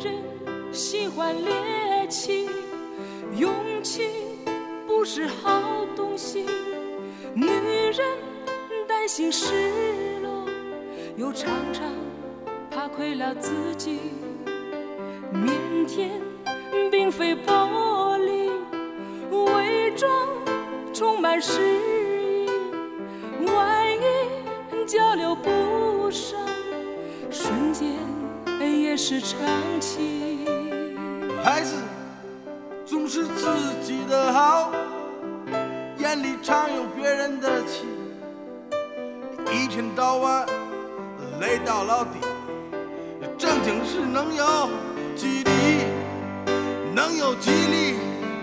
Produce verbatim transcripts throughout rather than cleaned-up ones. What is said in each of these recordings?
人喜欢猎奇，勇气不是好东西。女人担心失落，又常常怕亏了自己。腼腆并非玻璃，伪装充满诗意。万一交流不上，瞬间也是长期。 孩子总是自己的好，眼里常有别人的气，一天到晚累到老底，正经事能有几例，能有几例。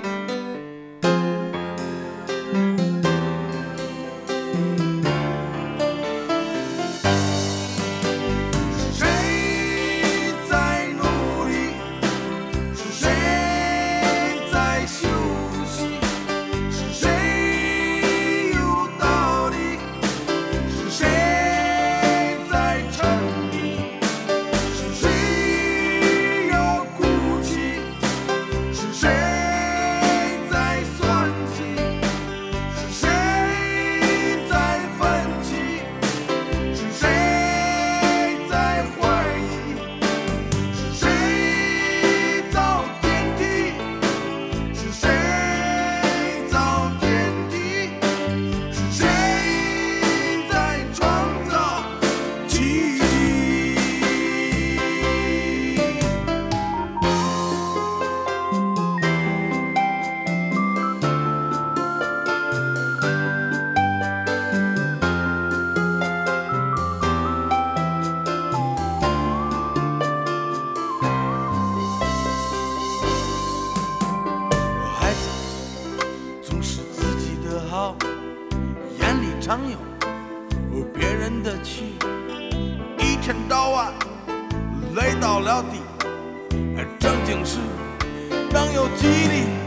眼里常有别人的气，一天到晚累到了底，正经事能有几例。